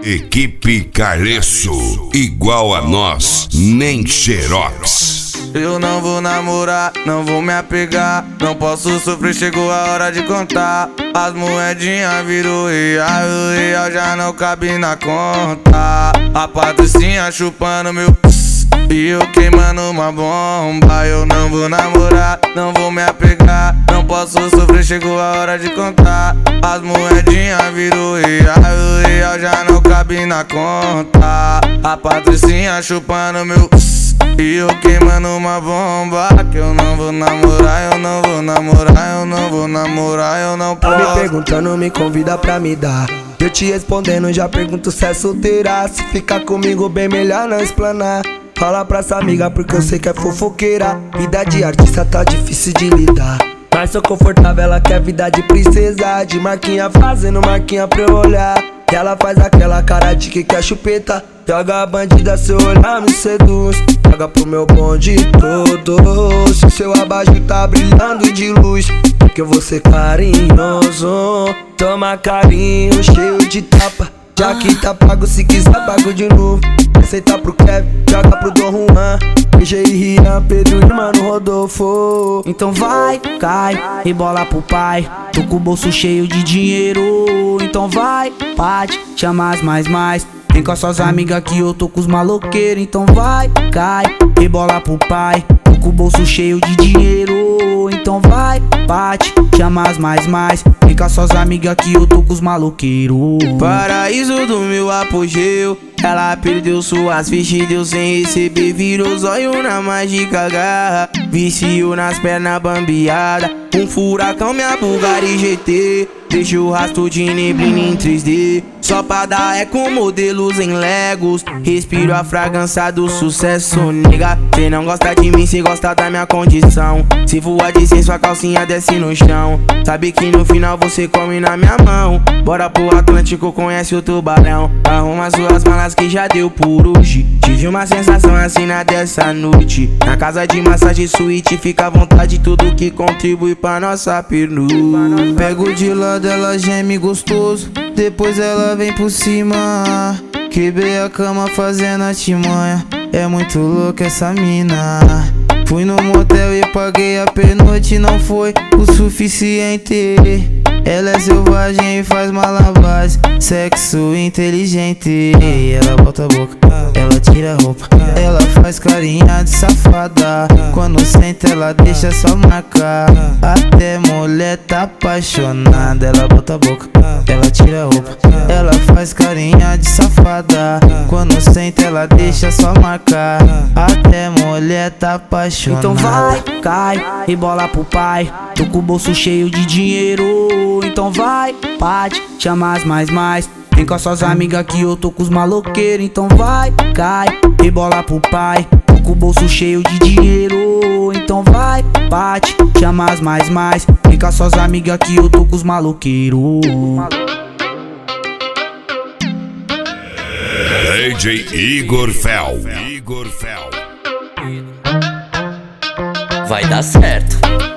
Equipe Caleço, igual a nós, nem xerox. Eu não vou namorar, não vou me apegar, não posso sofrer, chegou a hora de contar. As moedinhas virou real, o real já não cabe na conta. A Patricinha chupando meu e eu queimando uma bomba. Eu não vou namorar, não vou me apegar, não posso sofrer, chegou a hora de contar. As moedinhas virou real, o real já não cabe na conta. A Patricinha chupando meu e eu queimando uma bomba. Que eu não vou namorar, eu não vou namorar, eu não vou namorar, eu não posso. Tá me perguntando, me convida pra me dar. Eu te respondendo, já pergunto se é solteira. Se ficar comigo, bem melhor não explanar. Fala pra essa amiga porque eu sei que é fofoqueira. Vida de artista tá difícil de lidar, mas sou confortável, ela quer vida de princesa. De marquinha fazendo marquinha pra eu olhar. E ela faz aquela cara de que quer chupeta. Joga a bandida, seu olhar me seduz. Joga pro meu bonde todo. Se seu abajur tá brilhando de luz, que eu vou ser carinhoso. Toma carinho, cheio de tapa. Já que tá pago, se quiser pago de novo. Aceita pro Kevin, joga pro Dom Juan, PG e Rian, Pedro e Mano Rodolfo. Então vai, cai, rebola pro pai. Tô com o bolso cheio de dinheiro. Então vai, pode, chama as mais. Vem com as suas amigas que eu tô com os maloqueiros. Então vai, cai, rebola pro pai. Tô com o bolso cheio de dinheiro. Então vai, bate, chama as mais. Vem com as suas amigas que eu tô com os maloqueiros. Paraíso do meu apogeu, ela perdeu suas fichas, deu sem receber. Virou zóio na mágica garra, viciou nas pernas bambeada. Um furacão, minha Bugatti GT, deixa o rastro de neblina em 3D. Só pra dar é com modelos em Legos. Respiro a fragrância do sucesso, nega. Cê não gosta de mim, cê gosta da minha condição. Se voar de sem sua calcinha desce no chão. Sabe que no final você come na minha mão. Bora pro Atlântico, conhece o tubarão. Arruma suas malas que já deu por hoje. Tive uma sensação assim na dessa noite. Na casa de massagem suíte, fica à vontade, tudo que contribui pra nossa pernuta. Pego de lado, ela geme gostoso, depois ela vem por cima. Quebrei a cama fazendo artimanha, é muito louca essa mina. Fui no motel e paguei a pernoite, não foi o suficiente. Ela é selvagem e faz malabares, sexo inteligente. Ela bota a boca, ela tira a roupa, ela faz carinha de safada. Quando senta ela deixa só marcar, até mulher tá apaixonada. Ela bota a boca, ela tira a roupa, ela faz carinha de safada. Quando senta ela deixa só marcar, até mulher tá apaixonada. Então vai, cai, rebola pro pai. Tô com o bolso cheio de dinheiro. Então vai, pode, chama as mais. Vem com as suas amigas que eu tô com os maloqueiros. Então vai, cai, rebola pro pai. Tô com o bolso cheio de dinheiro. Então vai, bate, chama as mais. Vem com as suas amigas que eu tô com os maloqueiros. DJ Igor Fel. Vai dar certo.